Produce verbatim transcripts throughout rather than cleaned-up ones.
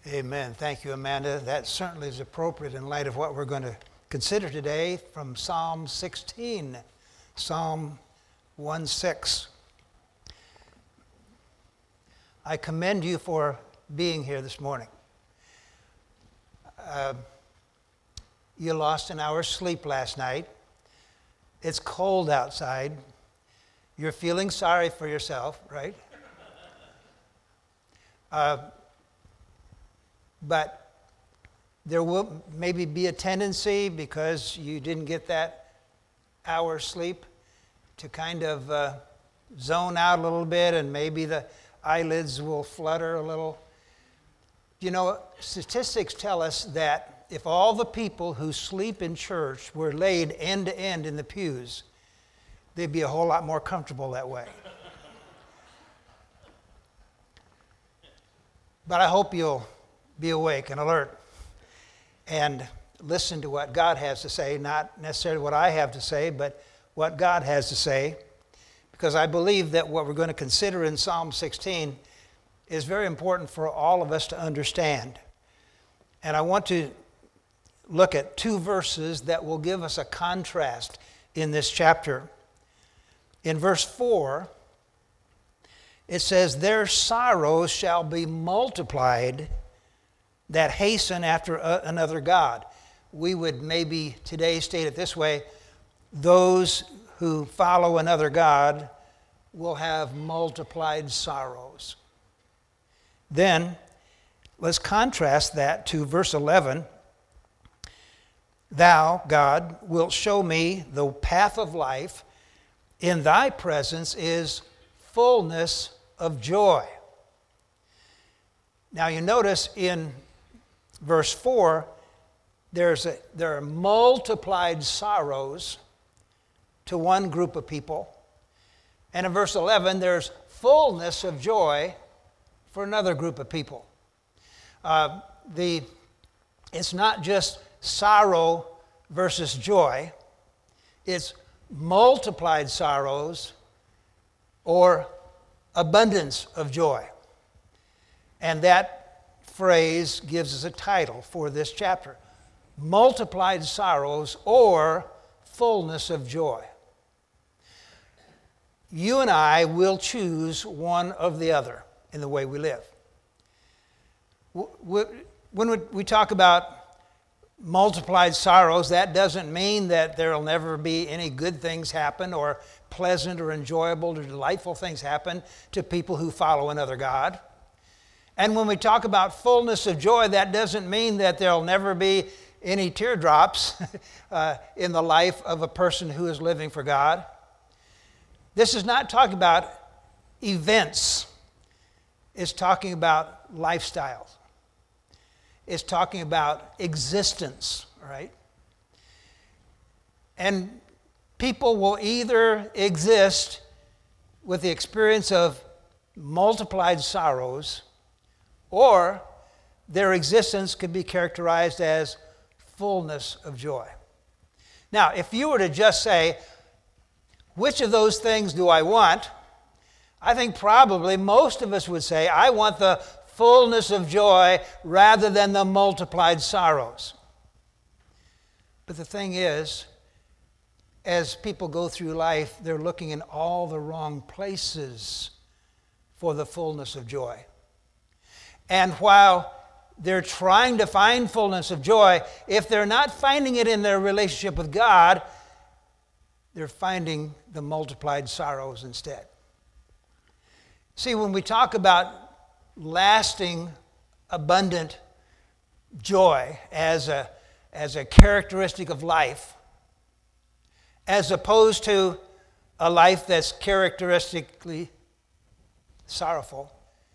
Amen. Thank you, Amanda. That certainly is appropriate in light of what we're going to consider today from Psalm sixteen, Psalm one six. I commend you for being here this morning. Uh, you lost an hour's sleep last night. It's cold outside. You're feeling sorry for yourself, right? Uh, but there will maybe be a tendency, because you didn't get that hour's sleep, to kind of uh, zone out a little bit, and maybe the eyelids will flutter a little. You know, statistics tell us that if all the people who sleep in church were laid end to end in the pews, they'd be a whole lot more comfortable that way. But I hope you'll be awake and alert and listen to what God has to say, not necessarily what I have to say, but what God has to say, because I believe that what we're going to consider in Psalm sixteen is very important for all of us to understand. And I want to look at two verses that will give us a contrast in this chapter. In verse four, it says, "Their sorrows shall be multiplied that hasten after a, another God." We would maybe today state it this way: those who follow another God will have multiplied sorrows. Then, let's contrast that to verse eleven. "Thou, God, wilt show me the path of life. In thy presence is fullness of joy." Now you notice in verse four, there's a, there are multiplied sorrows to one group of people. And in verse eleven, there's fullness of joy for another group of people. Uh, the, it's not just sorrow versus joy. It's multiplied sorrows or abundance of joy. And that phrase gives us a title for this chapter: multiplied sorrows or fullness of joy. You and I will choose one of the other in the way we live. When we talk about multiplied sorrows, that doesn't mean that there will never be any good things happen or pleasant or enjoyable or delightful things happen to people who follow another God. And when we talk about fullness of joy, that doesn't mean that there will never be any teardrops uh, in the life of a person who is living for God. This is not talking about events. It's talking about lifestyles. It's talking about existence, right? And people will either exist with the experience of multiplied sorrows, or their existence could be characterized as fullness of joy. Now, if you were to just say, which of those things do I want? I think probably most of us would say, I want the fullness of joy rather than the multiplied sorrows. But the thing is, as people go through life, they're looking in all the wrong places for the fullness of joy. And while they're trying to find fullness of joy, if they're not finding it in their relationship with God, they're finding the multiplied sorrows instead. See, when we talk about lasting, abundant joy as a, as a characteristic of life, as opposed to a life that's characteristically sorrowful,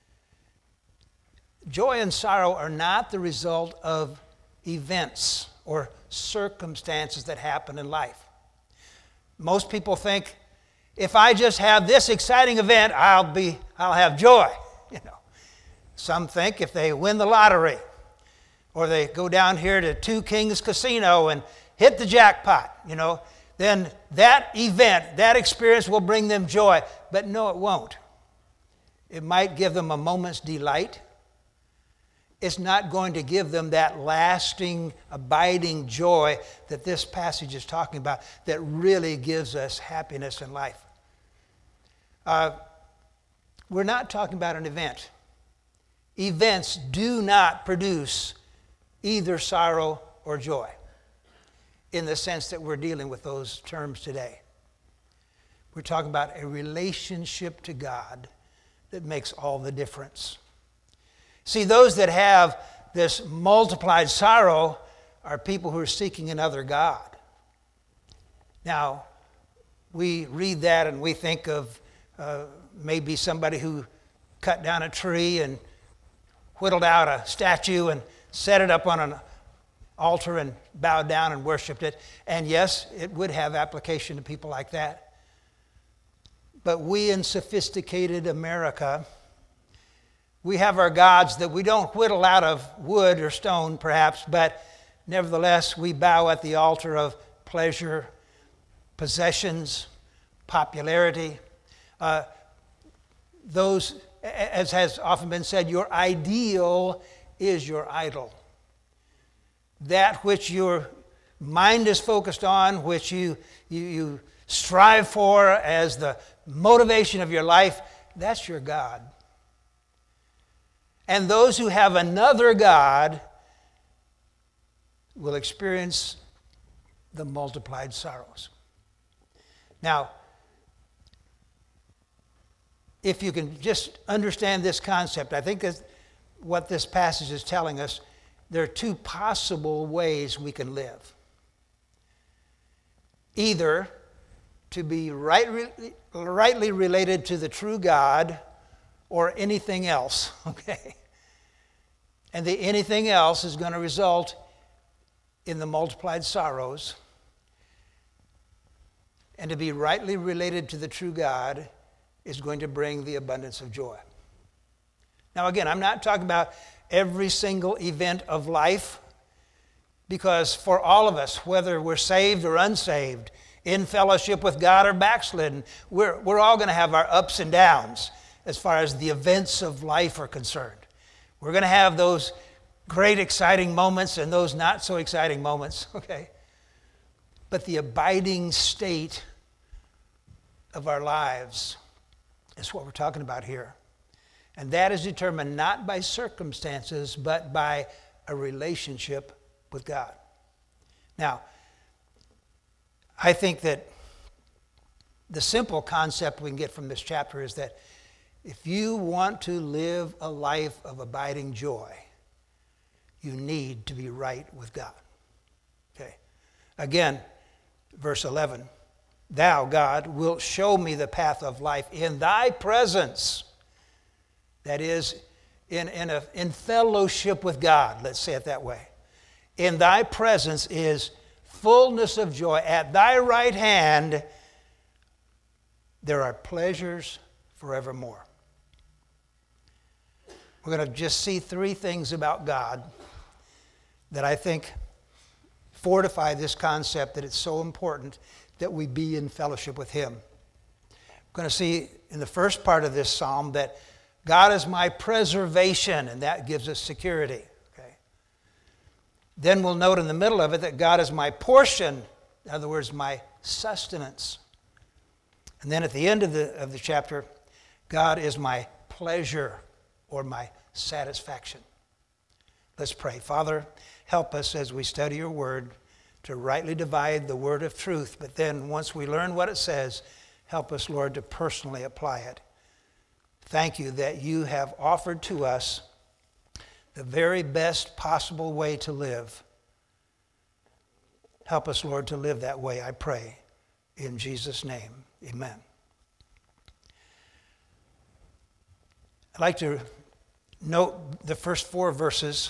joy and sorrow are not the result of events or circumstances that happen in life. Most people think, if I just have this exciting event, I'll be, I'll have joy. You know, some think if they win the lottery, or they go down here to Two Kings Casino and hit the jackpot, you know, then that event, that experience will bring them joy. But no, it won't. It might give them a moment's delight. it's not going to give them that lasting, abiding joy that this passage is talking about that really gives us happiness in life. Uh, we're not talking about an event. Events do not produce either sorrow or joy in the sense that we're dealing with those terms today. We're talking about a relationship to God that makes all the difference. See, those that have this multiplied sorrow are people who are seeking another God. Now, we read that and we think of uh, maybe somebody who cut down a tree and whittled out a statue and set it up on an altar and bowed down and worshiped it. And yes, it would have application to people like that. But we in sophisticated America, we have our gods that we don't whittle out of wood or stone, perhaps, but nevertheless, we bow at the altar of pleasure, possessions, popularity. Uh, those, as has often been said, your ideal is your idol. That which your mind is focused on, which you, you, you strive for as the motivation of your life, that's your God. And those who have another God will experience the multiplied sorrows. Now, if you can just understand this concept, I think that's what this passage is telling us. There are two possible ways we can live. Either to be right, rightly related to the true God or anything else, okay? And the anything else is going to result in the multiplied sorrows. And to be rightly related to the true God is going to bring the abundance of joy. Now again, I'm not talking about every single event of life, because for all of us, whether we're saved or unsaved, in fellowship with God or backslidden, we're, we're all going to have our ups and downs as far as the events of life are concerned. We're going to have those great exciting moments and those not so exciting moments, okay? But the abiding state of our lives is what we're talking about here. And that is determined not by circumstances, but by a relationship with God. Now, I think that the simple concept we can get from this chapter is that if you want to live a life of abiding joy, you need to be right with God. Okay. Again, verse eleven. Thou, God, wilt show me the path of life in thy presence. That is, in, in, a, in fellowship with God, let's say it that way. In thy presence is fullness of joy. At thy right hand there are pleasures forevermore. We're going to just see three things about God that I think fortify this concept that it's so important that we be in fellowship with Him. We're going to see in the first part of this psalm that God is my preservation, and that gives us security. Okay. Then we'll note in the middle of it that God is my portion, in other words, my sustenance. And then at the end of the, of the chapter, God is my pleasure or my satisfaction. Let's pray. Father, help us as we study your word to rightly divide the word of truth, but then once we learn what it says, help us, Lord, to personally apply it. Thank you that you have offered to us the very best possible way to live. Help us, Lord, to live that way, I pray. In Jesus' name, amen. I'd like to note the first four verses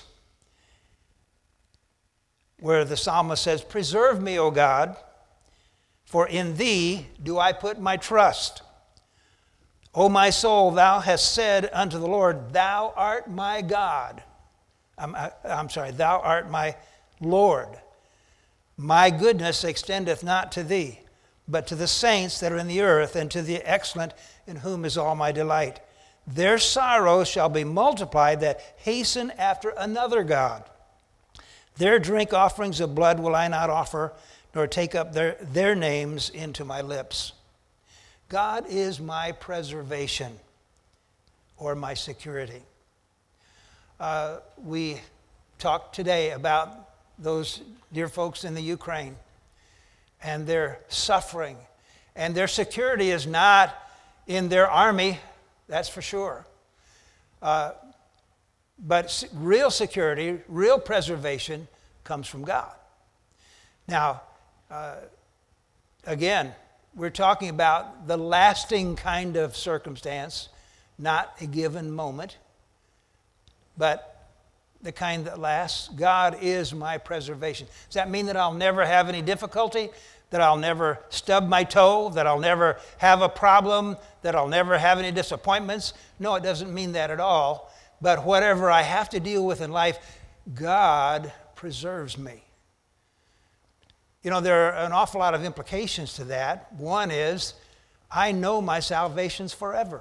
where the psalmist says, "Preserve me, O God, for in thee do I put my trust. O my soul, thou hast said unto the Lord, thou art my God." I'm, I, I'm sorry, thou art my Lord. My goodness extendeth not to thee, but to the saints that are in the earth, and to the excellent in whom is all my delight. their sorrows shall be multiplied that hasten after another god. Their drink offerings of blood will I not offer, nor take up their, their names into my lips. God is my preservation or my security. Uh, we talked today about those dear folks in the Ukraine and their suffering. And their security is not in their army, that's for sure. Uh, but real security, real preservation comes from God. Now, uh, again, we're talking about the lasting kind of circumstance, not a given moment, but the kind that lasts. God is my preservation. Does that mean that I'll never have any difficulty? That I'll never stub my toe? That I'll never have a problem? That I'll never have any disappointments? No, it doesn't mean that at all. But whatever I have to deal with in life, God preserves me. You know, there are an awful lot of implications to that. One is, I know my salvation's forever.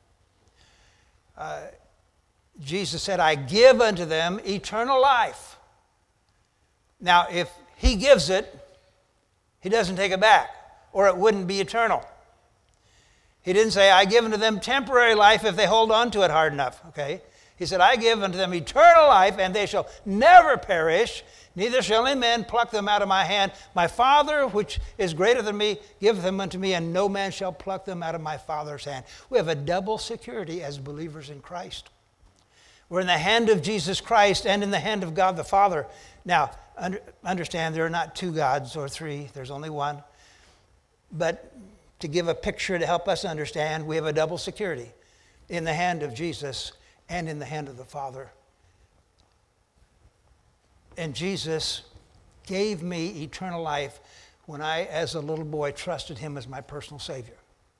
Uh, Jesus said, I give unto them eternal life. Now, if he gives it, he doesn't take it back, or it wouldn't be eternal. He didn't say, I give unto them temporary life if they hold on to it hard enough, okay? He said, I give unto them eternal life, and they shall never perish, neither shall any man pluck them out of my hand. My Father, which is greater than me, giveth them unto me, and no man shall pluck them out of my Father's hand. We have a double security as believers in Christ. We're in the hand of Jesus Christ and in the hand of God the Father. Now, under, understand there are not two gods or three, there's only one. But to give a picture to help us understand, we have a double security in the hand of Jesus and in the hand of the Father. And Jesus gave me eternal life when I, as a little boy, trusted him as my personal Savior.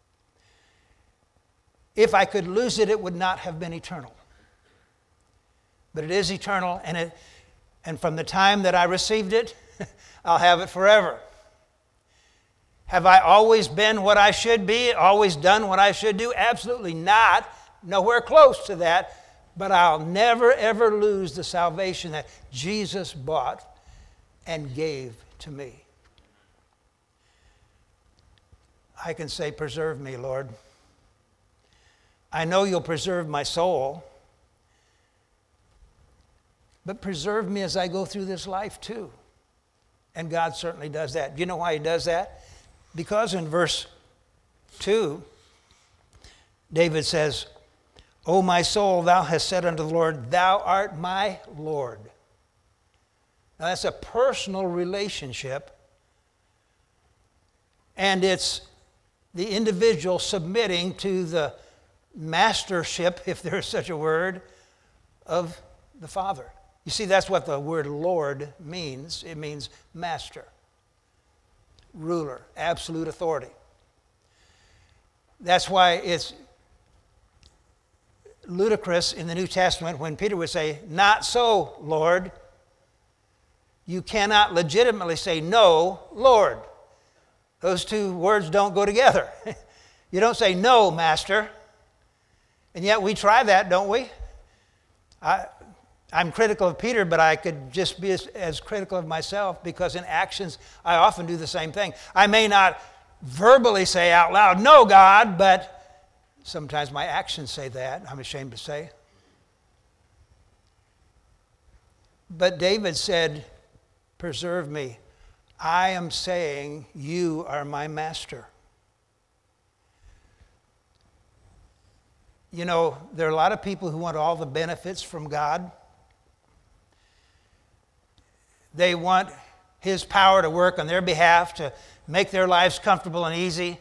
If I could lose it, it would not have been eternal. But it is eternal, and it, and from the time that I received it, I'll have it forever. Have I always been what I should be, always done what I should do? Absolutely not. Nowhere close to that. But I'll never, ever lose the salvation that Jesus bought and gave to me. I can say, preserve me, Lord. I know you'll preserve my soul. But preserve me as I go through this life too. And God certainly does that. Do you know why he does that? Because in verse two, David says, O my soul, thou hast said unto the Lord, thou art my Lord. Now that's a personal relationship. And it's the individual submitting to the mastership, if there is such a word, of the Father. You see, that's what the word Lord means. It means master, ruler, absolute authority. That's why it's ludicrous in the New Testament when Peter would say, not so, Lord. You cannot legitimately say, no, Lord. Those two words don't go together. You don't say, no, Master. And yet we try that, don't we? I, I'm critical of Peter, but I could just be as, as critical of myself because in actions I often do the same thing. I may not verbally say out loud, no, God, but sometimes my actions say that, I'm ashamed to say. But David said, preserve me. I am saying you are my master. You know, there are a lot of people who want all the benefits from God. They want his power to work on their behalf to make their lives comfortable and easy.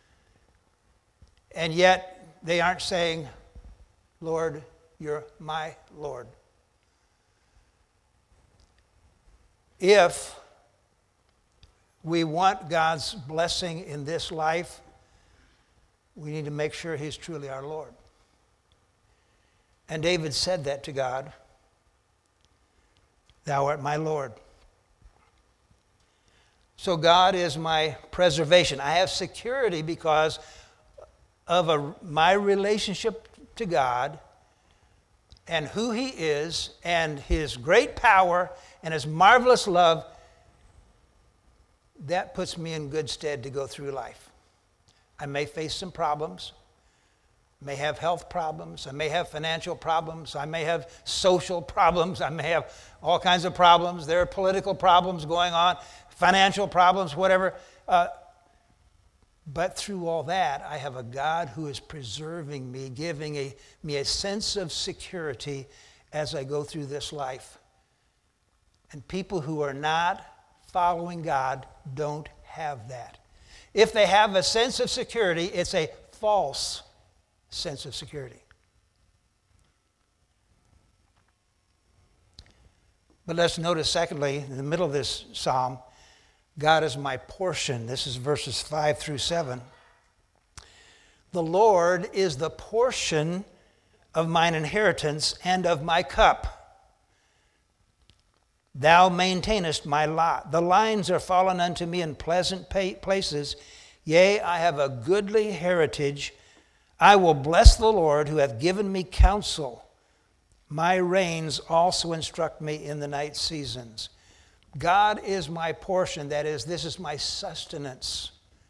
And yet, they aren't saying, Lord, you're my Lord. If we want God's blessing in this life, we need to make sure he's truly our Lord. And David said that to God. Thou art my Lord. So God is my preservation. I have security because of a, my relationship to to God and who He is and His great power and His marvelous love, that puts me in good stead to go through life. I may face some problems. I may have health problems. I may have financial problems. I may have social problems. I may have all kinds of problems. There are political problems going on, financial problems, whatever. Uh, but through all that, I have a God who is preserving me, giving a, me a sense of security as I go through this life. And people who are not following God don't have that. If they have a sense of security, it's a false sense of security. But let's notice, secondly, in the middle of this psalm, God is my portion. This is verses five through seven. The Lord is the portion of mine inheritance and of my cup. Thou maintainest my lot. The lines are fallen unto me in pleasant places. Yea, I have a goodly heritage. I will bless the Lord who hath given me counsel. My reins also instruct me in the night seasons. God is my portion. That is, this is my sustenance.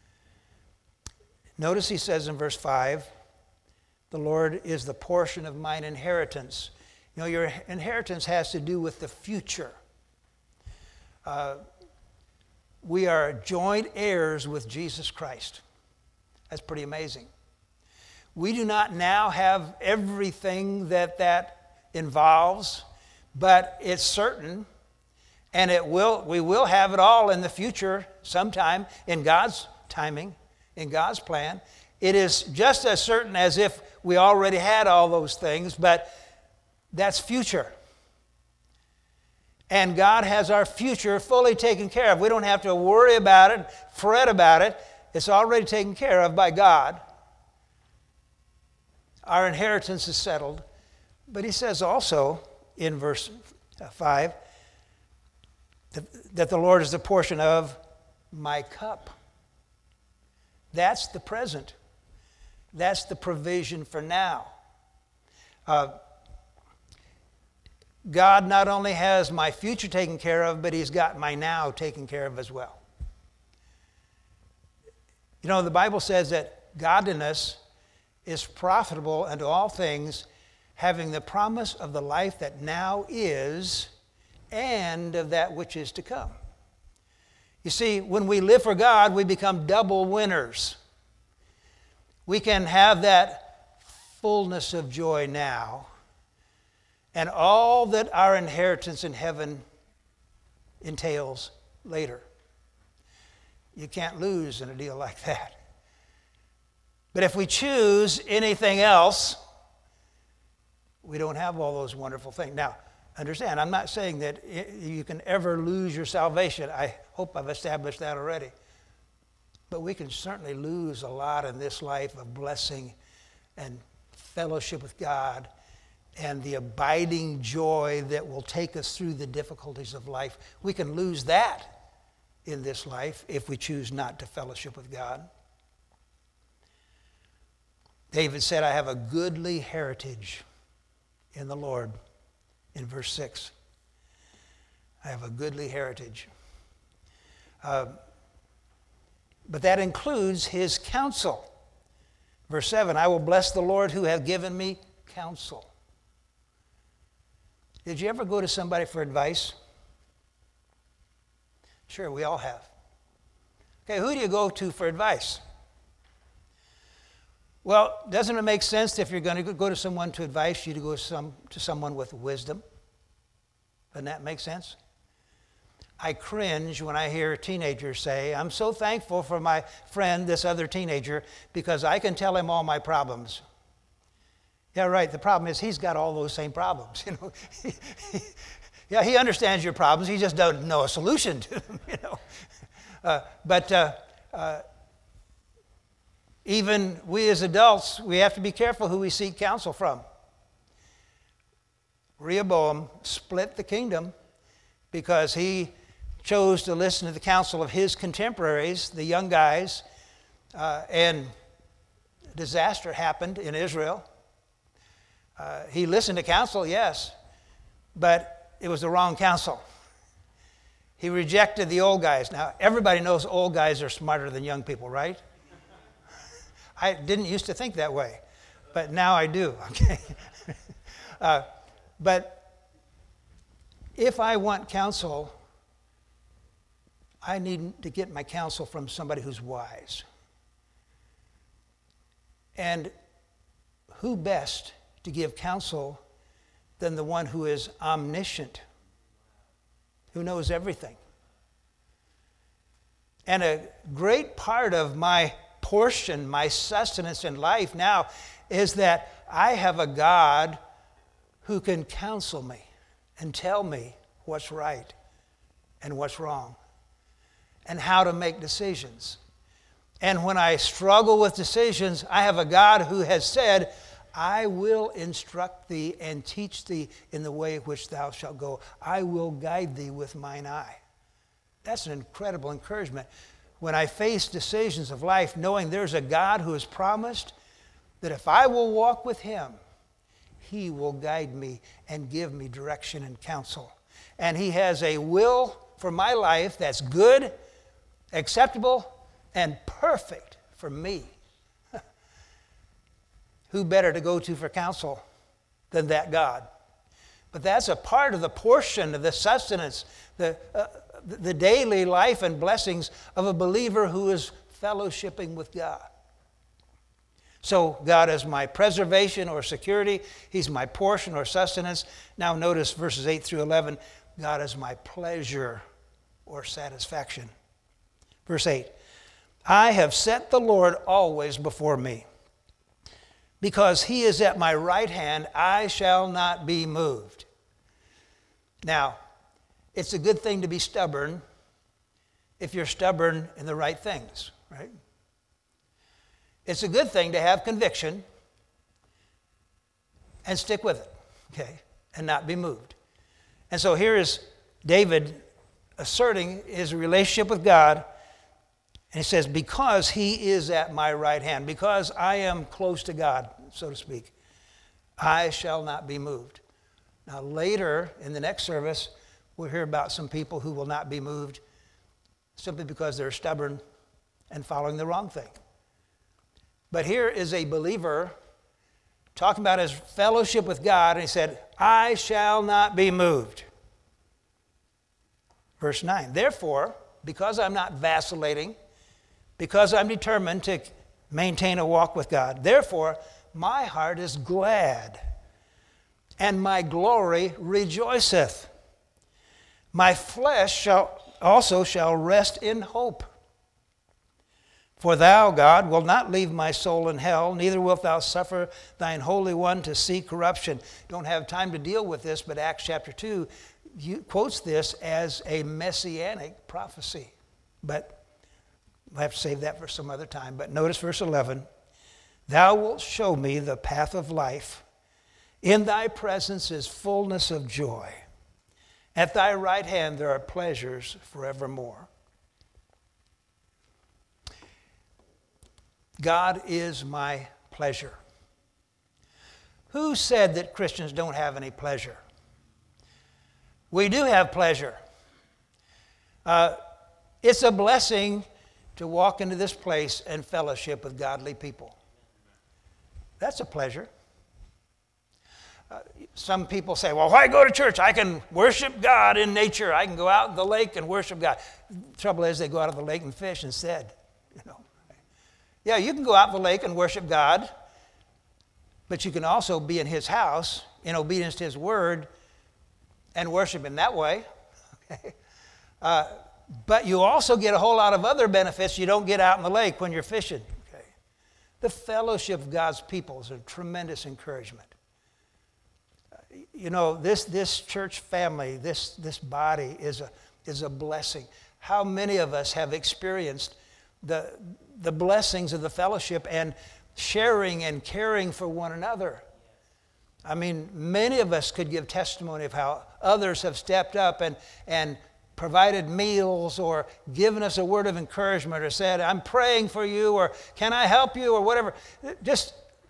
Notice he says in verse five, the Lord is the portion of mine inheritance. You know, your inheritance has to do with the future. Uh, we are joint heirs with Jesus Christ. That's pretty amazing. We do not now have everything that that involves, but it's certain, and it will. We will have it all in the future sometime in God's timing, in God's plan. It is just as certain as if we already had all those things, but that's future. And God has our future fully taken care of. We don't have to worry about it, fret about it. It's already taken care of by God. Our inheritance is settled. But he says also in verse five that, that the Lord is the portion of my cup. That's the present. That's the provision for now. Uh, God not only has my future taken care of, but he's got my now taken care of as well. You know, the Bible says that godliness is profitable unto all things, having the promise of the life that now is and of that which is to come. You see, when we live for God, we become double winners. We can have that fullness of joy now, and all that our inheritance in heaven entails later. You can't lose in a deal like that. But if we choose anything else, we don't have all those wonderful things. Now, understand, I'm not saying that you can ever lose your salvation. I hope I've established that already. But we can certainly lose a lot in this life of blessing and fellowship with God and the abiding joy that will take us through the difficulties of life. We can lose that in this life if we choose not to fellowship with God. David said, I have a goodly heritage in the Lord, in verse six. I have a goodly heritage. Uh, but that includes his counsel. Verse seven, I will bless the Lord who hath given me counsel. Did you ever go to somebody for advice? Sure, we all have. Okay, who do you go to for advice? Well, doesn't it make sense if you're going to go to someone to advise you to go to, some, to someone with wisdom? Doesn't that make sense? I cringe when I hear teenagers say, I'm so thankful for my friend, this other teenager, because I can tell him all my problems. Yeah, right. The problem is he's got all those same problems. You know, yeah, he understands your problems. He just doesn't know a solution to them. You know, uh, but uh, uh, even we as adults, we have to be careful who we seek counsel from. Rehoboam split the kingdom because he chose to listen to the counsel of his contemporaries, the young guys, uh, and disaster happened in Israel. Uh, he listened to counsel, yes, but it was the wrong counsel. He rejected the old guys. Now, everybody knows old guys are smarter than young people, right? I didn't used to think that way, but now I do, okay? uh, but if I want counsel, I need to get my counsel from somebody who's wise. And who best to give counsel than the one who is omniscient, who knows everything? And a great part of my portion, my sustenance in life now, is that I have a God who can counsel me and tell me what's right and what's wrong and how to make decisions. And when I struggle with decisions, I have a God who has said, I will instruct thee and teach thee in the way which thou shalt go. I will guide thee with mine eye. That's an incredible encouragement. When I face decisions of life, knowing there's a God who has promised that if I will walk with him, he will guide me and give me direction and counsel. And he has a will for my life that's good, acceptable, and perfect for me. Who better to go to for counsel than that God? But that's a part of the portion of the sustenance, the, uh, the daily life and blessings of a believer who is fellowshipping with God. So God is my preservation or security. He's my portion or sustenance. Now notice verses eight through eleven. God is my pleasure or satisfaction. Verse eight. I have set the Lord always before me. Because he is at my right hand, I shall not be moved. Now, it's a good thing to be stubborn if you're stubborn in the right things, right? It's a good thing to have conviction and stick with it, okay, and not be moved. And so here is David asserting his relationship with God. And he says, because he is at my right hand, because I am close to God, so to speak, I shall not be moved. Now later in the next service, we'll hear about some people who will not be moved simply because they're stubborn and following the wrong thing. But here is a believer talking about his fellowship with God, and he said, I shall not be moved. Verse nine, therefore, because I'm not vacillating, because I'm determined to maintain a walk with God, therefore, my heart is glad, and my glory rejoiceth. My flesh shall also shall rest in hope. For thou, God, wilt not leave my soul in hell, neither wilt thou suffer thine Holy One to see corruption. Don't have time to deal with this, but Acts chapter two quotes this as a messianic prophecy. But we'll have to save that for some other time. But notice verse eleven. Thou wilt show me the path of life. In thy presence is fullness of joy. At thy right hand there are pleasures forevermore. God is my pleasure. Who said that Christians don't have any pleasure? We do have pleasure. Uh, it's a blessing to walk into this place and fellowship with godly people. That's a pleasure. Uh, some people say, well, why go to church? I can worship God in nature. I can go out in the lake and worship God. The trouble is they go out of the lake and fish instead. You know. Yeah, you can go out in the lake and worship God, but you can also be in his house in obedience to his word and worship him that way. Okay. Uh, but you also get a whole lot of other benefits you don't get out in the lake when you're fishing. Okay. The fellowship of God's people is a tremendous encouragement. You know, this, this church family, this, this body is a, is a blessing. How many of us have experienced the, the blessings of the fellowship and sharing and caring for one another? I mean, many of us could give testimony of how others have stepped up and, and provided meals or given us a word of encouragement or said, I'm praying for you, or can I help you, or whatever. Just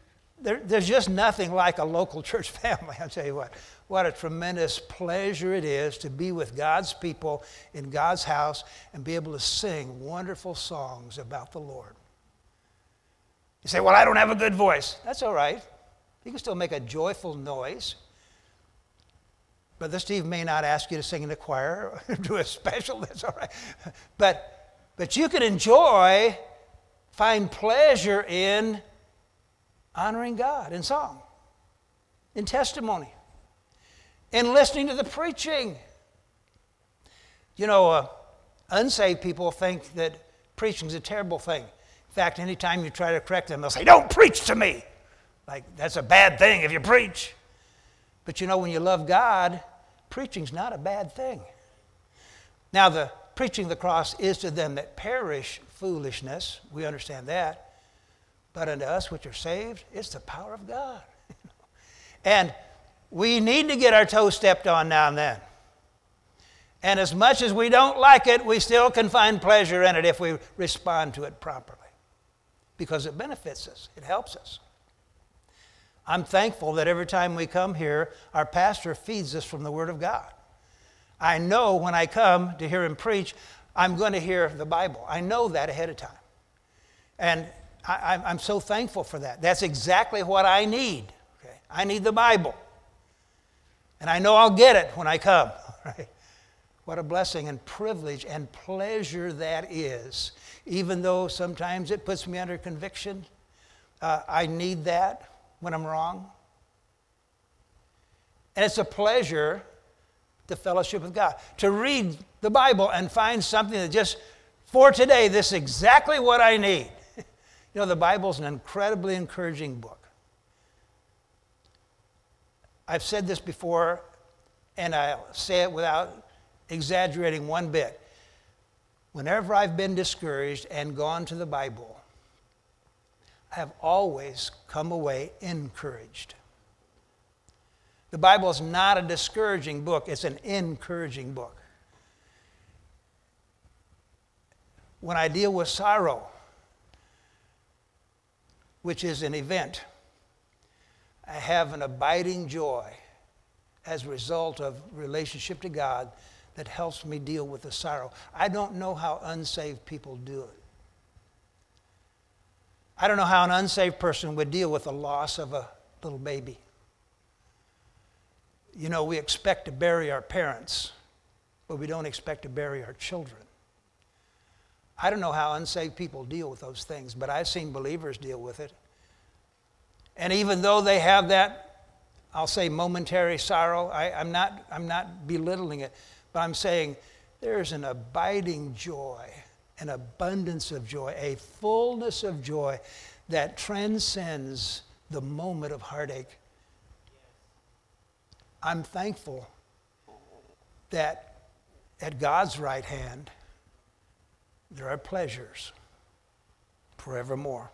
there, there's just nothing like a local church family. I'll tell you what. What a tremendous pleasure it is to be with God's people in God's house and be able to sing wonderful songs about the Lord. You say, well, I don't have a good voice. That's all right. You can still make a joyful noise. Brother Steve may not ask you to sing in the choir or do a special. That's all right. But, but you can enjoy, find pleasure in honoring God in song, in testimony, in listening to the preaching. You know, uh, unsaved people think that preaching is a terrible thing. In fact, anytime you try to correct them, they'll say, don't preach to me. Like, that's a bad thing if you preach. But you know, when you love God, preaching's not a bad thing. Now, the preaching of the cross is to them that perish foolishness. We understand that. But unto us which are saved, it's the power of God. And we need to get our toes stepped on now and then. And as much as we don't like it, we still can find pleasure in it if we respond to it properly. Because it benefits us. It helps us. I'm thankful that every time we come here, our pastor feeds us from the Word of God. I know when I come to hear him preach, I'm going to hear the Bible. I know that ahead of time. And I, I'm so thankful for that. That's exactly what I need. Okay? I need the Bible. And I know I'll get it when I come. Right? What a blessing and privilege and pleasure that is. Even though sometimes it puts me under conviction, uh, I need that when I'm wrong. And it's a pleasure to fellowship with God. To read the Bible and find something that just, for today, this is exactly what I need. You know, the Bible's an incredibly encouraging book. I've said this before, and I'll say it without exaggerating one bit. Whenever I've been discouraged and gone to the Bible, I have always come away encouraged. The Bible is not a discouraging book, it's an encouraging book. When I deal with sorrow, which is an event, I have an abiding joy as a result of relationship to God that helps me deal with the sorrow. I don't know how unsaved people do it. I don't know how an unsaved person would deal with the loss of a little baby. You know, we expect to bury our parents, but we don't expect to bury our children. I don't know how unsaved people deal with those things, but I've seen believers deal with it. And even though they have that, I'll say momentary sorrow, I, I'm not, I'm not belittling it, but I'm saying there's an abiding joy, an abundance of joy, a fullness of joy that transcends the moment of heartache. I'm thankful that at God's right hand, there are pleasures forevermore.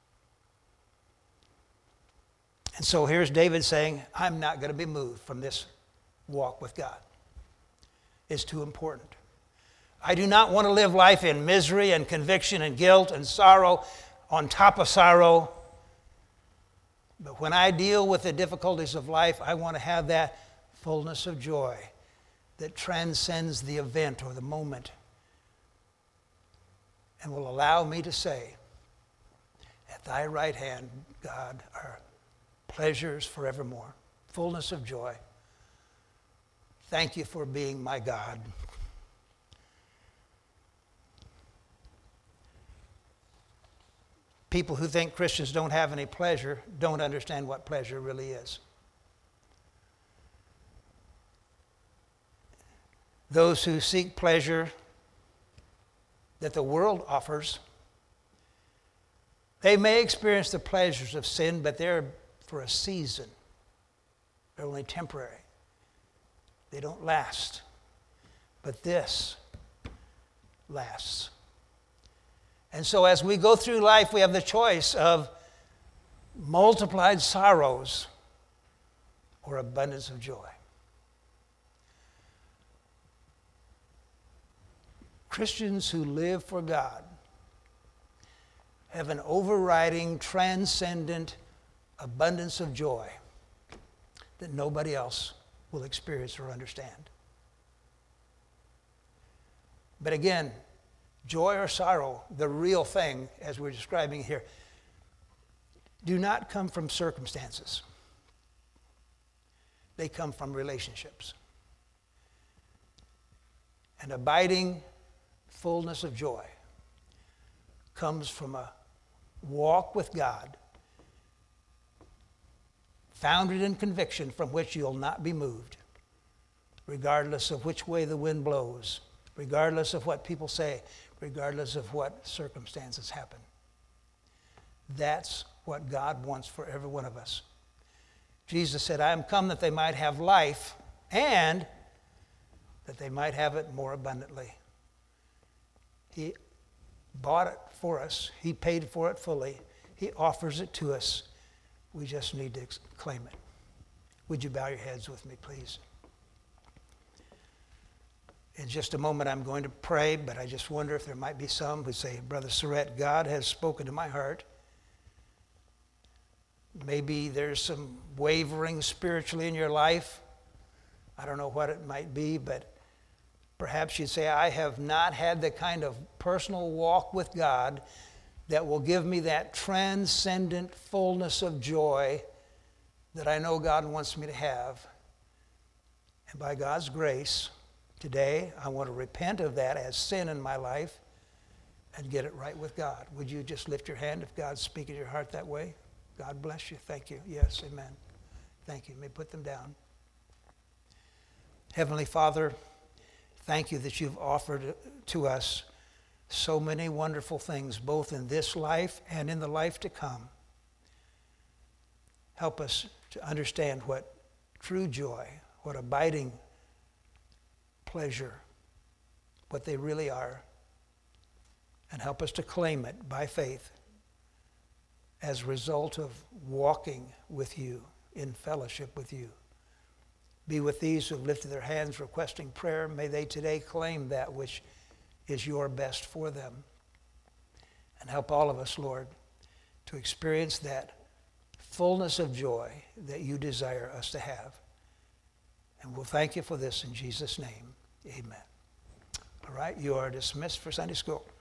And so here's David saying, I'm not going to be moved from this walk with God. It's too important. I do not want to live life in misery and conviction and guilt and sorrow on top of sorrow. But when I deal with the difficulties of life, I want to have that fullness of joy that transcends the event or the moment and will allow me to say, at thy right hand, God, are pleasures forevermore, fullness of joy. Thank you for being my God. People who think Christians don't have any pleasure don't understand what pleasure really is. Those who seek pleasure that the world offers, they may experience the pleasures of sin, but they're for a season. They're only temporary. They don't last. But this lasts. And so as we go through life, we have the choice of multiplied sorrows or abundance of joy. Christians who live for God have an overriding, transcendent, abundance of joy that nobody else will experience or understand. But again, joy or sorrow, the real thing, as we're describing here, do not come from circumstances. They come from relationships. An abiding fullness of joy comes from a walk with God, founded in conviction from which you'll not be moved, regardless of which way the wind blows, regardless of what people say, regardless of what circumstances happen. That's what God wants for every one of us. Jesus said, I am come that they might have life and that they might have it more abundantly. He bought it for us. He paid for it fully. He offers it to us. We just need to claim it. Would you bow your heads with me, please? In just a moment, I'm going to pray, but I just wonder if there might be some who say, Brother Surratt, God has spoken to my heart. Maybe there's some wavering spiritually in your life. I don't know what it might be, but perhaps you'd say, I have not had the kind of personal walk with God that will give me that transcendent fullness of joy that I know God wants me to have. And by God's grace, today I want to repent of that as sin in my life and get it right with God. Would you just lift your hand if God's speaking to your heart that way? God bless you. Thank you. Yes, amen. Thank you. You may put them down. Heavenly Father, thank you that you've offered to us so many wonderful things, both in this life and in the life to come. Help us to understand what true joy, what abiding pleasure, what they really are, and help us to claim it by faith as a result of walking with you, in fellowship with you. Be with these who have lifted their hands requesting prayer. May they today claim that which is your best for them. And help all of us, Lord, to experience that fullness of joy that you desire us to have. And we'll thank you for this in Jesus' name. Amen. All right, you are dismissed for Sunday school.